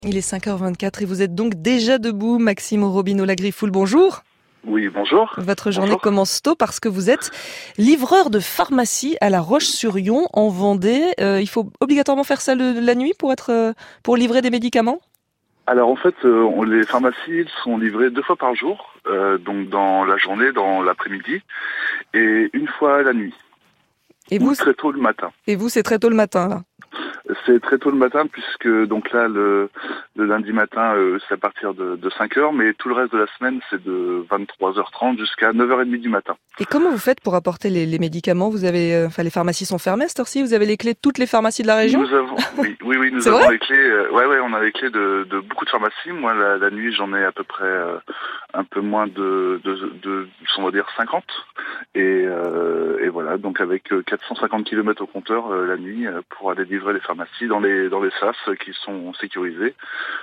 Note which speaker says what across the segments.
Speaker 1: Il est 5h24 et vous êtes donc déjà debout, Maxime Robineau-Lagriffoul, bonjour.
Speaker 2: Oui, bonjour.
Speaker 1: Votre journée commence tôt parce que vous êtes livreur de pharmacie à La Roche-sur-Yon, en Vendée. Il faut obligatoirement faire ça la nuit pour livrer des médicaments ?
Speaker 2: Alors en fait, les pharmacies sont livrées 2 fois par jour, donc dans la journée, dans l'après-midi, et une fois la nuit.
Speaker 1: Et vous,
Speaker 2: très tôt le matin.
Speaker 1: Et vous, c'est très tôt le matin, là ?
Speaker 2: C'est très tôt le matin puisque donc là le lundi matin c'est à partir de 5h, mais tout le reste de la semaine c'est de 23h30 jusqu'à 9h30 du matin.
Speaker 1: Et comment vous faites pour apporter les médicaments ? Vous avez, les pharmacies sont fermées à cette heure-ci ? Vous avez les clés de toutes les pharmacies de la région ?
Speaker 2: Nous avons, oui, nous avons les clés. On a les clés de beaucoup de pharmacies. Moi la nuit j'en ai à peu près un peu moins de on va dire 50. Et voilà, donc avec 450 km au compteur la nuit pour aller livrer les pharmacies dans les sas qui sont sécurisés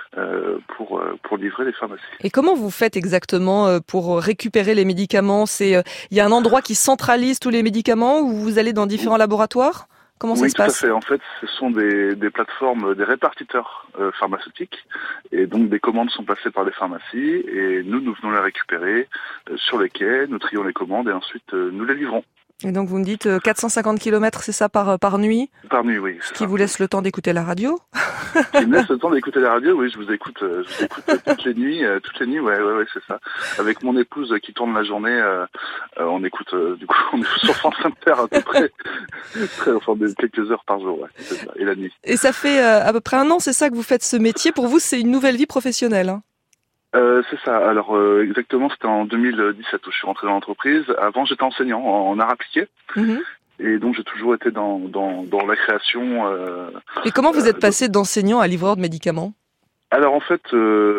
Speaker 2: pour livrer les pharmacies.
Speaker 1: Et comment vous faites exactement pour récupérer les médicaments ? Il y a un endroit qui centralise tous les médicaments ou vous allez dans différents laboratoires ? Comment ça se passe ?
Speaker 2: Oui, tout à fait. En fait, ce sont des plateformes, des répartiteurs pharmaceutiques, et donc des commandes sont passées par les pharmacies, et nous venons les récupérer sur les quais, nous trions les commandes, et ensuite nous les livrons.
Speaker 1: Et donc vous me dites 450 km, c'est ça par nuit ?
Speaker 2: Par nuit, oui.
Speaker 1: Ce qui vous laisse le temps d'écouter la radio ?
Speaker 2: Qui me laisse le temps d'écouter la radio, oui, je vous écoute toutes les nuits, ouais, c'est ça. Avec mon épouse qui tourne la journée, on écoute, du coup, on est sur France Inter à peu près, quelques heures par jour, ouais, c'est ça, et la nuit.
Speaker 1: Et ça fait à peu près 1 an, c'est ça que vous faites ce métier. Pour vous, c'est une nouvelle vie professionnelle, hein ?
Speaker 2: C'est ça. Alors exactement, c'était en 2017 où je suis rentré dans l'entreprise. Avant, j'étais enseignant en art appliqué. Mm-hmm. Et donc j'ai toujours été dans la création.
Speaker 1: Et comment vous êtes passé d'enseignant à livreur de médicaments ?
Speaker 2: Alors en fait,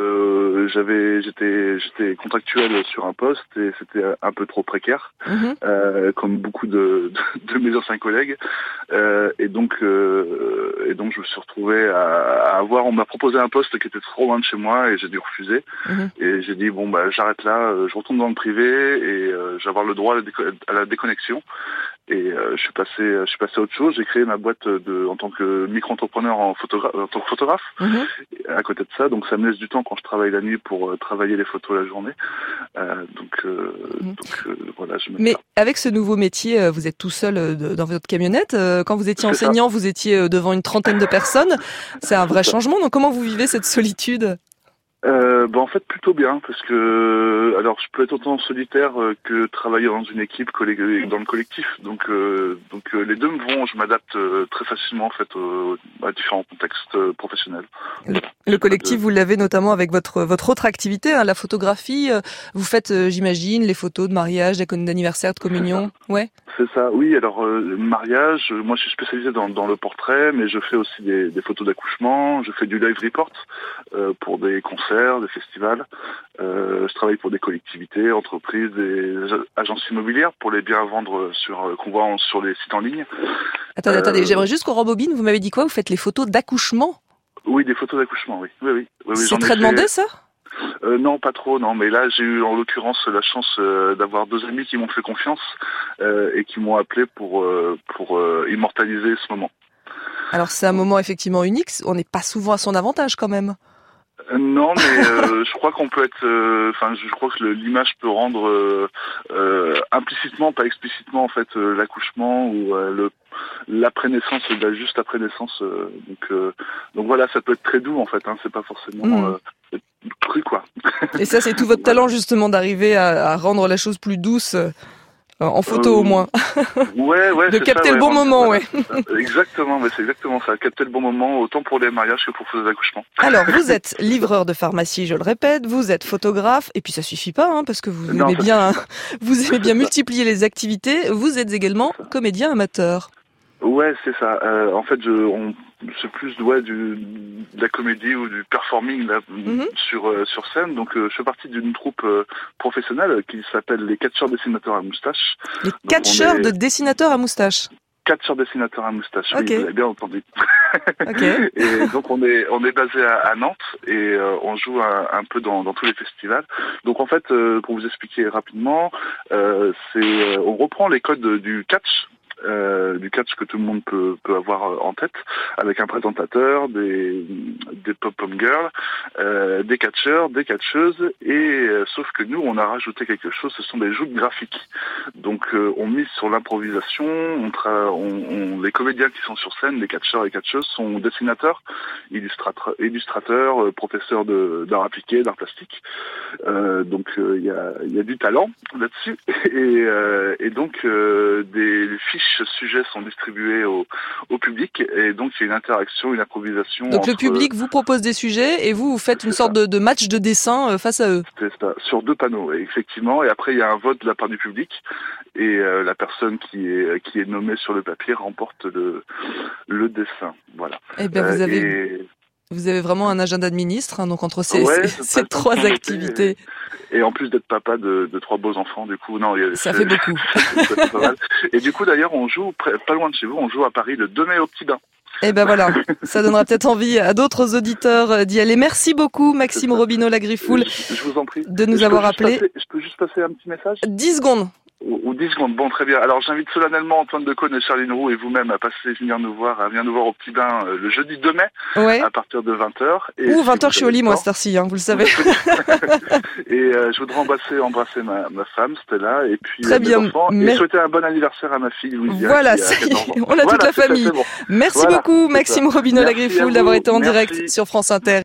Speaker 2: j'étais contractuel sur un poste et c'était un peu trop précaire, comme beaucoup de mes anciens collègues. Et donc je me suis retrouvé à avoir. On m'a proposé un poste qui était trop loin de chez moi et j'ai dû refuser. Et j'ai dit bon j'arrête là, je retourne dans le privé et je vais avoir le droit à la déconnexion. Et je suis passé à autre chose. J'ai créé ma boîte en tant que micro-entrepreneur en tant que photographe. À côté de ça, donc ça me laisse du temps quand je travaille la nuit pour travailler les photos la journée. Voilà.
Speaker 1: Mais avec ce nouveau métier, vous êtes tout seul dans votre camionnette. Quand vous étiez enseignant, vous étiez devant une trentaine de personnes. C'est un vrai changement. Donc comment vous vivez cette solitude ?
Speaker 2: En fait plutôt bien parce que alors je peux être autant solitaire que travailler dans une équipe dans le collectif donc les deux me vont, je m'adapte très facilement en fait à différents contextes professionnels.
Speaker 1: Le collectif vous l'avez notamment avec votre autre activité, hein, la photographie. Vous faites j'imagine les photos de mariage, d'anniversaire, de communion. Ouais.
Speaker 2: C'est ça, oui. Alors, le mariage, moi je suis spécialisé dans le portrait, mais je fais aussi des photos d'accouchement, je fais du live report pour des concerts, des festivals. Je travaille pour des collectivités, entreprises, des agences immobilières pour les biens à vendre qu'on voit sur les sites en ligne.
Speaker 1: Attendez, j'aimerais juste qu'on rembobine. Vous m'avez dit quoi ? Vous faites les photos d'accouchement ?
Speaker 2: Oui, des photos d'accouchement, oui.
Speaker 1: C'est très demandé, ça ?
Speaker 2: Non, pas trop, non. Mais là, j'ai eu en l'occurrence la chance d'avoir 2 amis qui m'ont fait confiance et qui m'ont appelé pour immortaliser ce moment.
Speaker 1: Alors c'est un moment effectivement unique. On n'est pas souvent à son avantage quand même.
Speaker 2: Non, mais je crois qu'on peut être. Je crois que l'image peut rendre implicitement, pas explicitement en fait, l'accouchement ou l'après-naissance, juste après naissance. Donc voilà, ça peut être très doux en fait. Hein, c'est pas forcément cru quoi.
Speaker 1: Et ça, c'est tout votre talent justement d'arriver à rendre la chose plus douce. En photo au moins.
Speaker 2: Ouais.
Speaker 1: De capter ça, le bon moment,
Speaker 2: voilà, Exactement, mais c'est exactement ça. Capter le bon moment, autant pour les mariages que pour les accouchements.
Speaker 1: Alors, vous êtes livreur de pharmacie, je le répète, vous êtes photographe, et puis ça suffit pas, hein, parce que vous aimez bien multiplier les activités. Vous êtes également comédien amateur.
Speaker 2: Ouais, c'est ça. En fait, c'est plus de la comédie ou du performing là, sur scène. Donc, je fais partie d'une troupe professionnelle qui s'appelle les catcheurs dessinateurs à moustache.
Speaker 1: Les catcheurs de dessinateurs à moustache.
Speaker 2: Catcheurs dessinateurs à moustache,
Speaker 1: okay.
Speaker 2: Oui, vous avez bien entendu.
Speaker 1: Okay.
Speaker 2: Et donc, on est basé à Nantes et on joue un peu dans tous les festivals. Donc, en fait, pour vous expliquer rapidement, on reprend les codes du catch. du catch que tout le monde peut avoir en tête, avec un présentateur, des pop-pom girls, des catcheurs, des catcheuses, et sauf que nous, on a rajouté quelque chose, ce sont des joutes graphiques. Donc on mise sur l'improvisation, les comédiens qui sont sur scène, les catcheurs et catcheuses, sont dessinateurs, illustrateurs, professeurs d'art appliqué, d'art plastique. Donc il y a du talent là-dessus, et donc des fiches sujets sont distribuées au public, et donc il y a une interaction, une improvisation.
Speaker 1: Donc le public vous propose des sujets et vous faites une sorte de match de dessin face à eux.
Speaker 2: C'est ça, sur 2 panneaux, effectivement, et après il y a un vote de la part du public, et la personne qui est nommée sur le papier remporte le dessin. Voilà.
Speaker 1: Eh ben vous avez vraiment un agenda de ministre, hein, donc entre ces 3 activités.
Speaker 2: Et en plus d'être papa de 3 beaux enfants, du coup, non,
Speaker 1: ça fait beaucoup.
Speaker 2: Ça fait pas mal. Et du coup, d'ailleurs, on joue pas loin de chez vous, on joue à Paris le 2 mai au Petit Bain.
Speaker 1: Eh ben voilà, ça donnera peut-être envie à d'autres auditeurs d'y aller. Merci beaucoup, Maxime Robineau-Lagriffoul,
Speaker 2: je vous en prie.
Speaker 1: de nous avoir appelés.
Speaker 2: Je peux juste passer un petit message ?
Speaker 1: 10 secondes.
Speaker 2: Ou 10 secondes, bon, très bien. Alors j'invite solennellement Antoine Decaune et Charline Roux et vous-même à venir nous voir au Petit Bain le jeudi 2 mai, à partir de 20h.
Speaker 1: Ou 20h, je suis au lit, moi, cette heure-ci, vous le savez.
Speaker 2: Et je voudrais embrasser ma femme, Stella, et puis
Speaker 1: très bien.
Speaker 2: Mes enfants, et souhaiter un bon anniversaire à ma fille, Louisia.
Speaker 1: Voilà, on a toute la famille. Merci beaucoup, Maxime Robineau-Lagriffoul, d'avoir été en direct sur France Inter.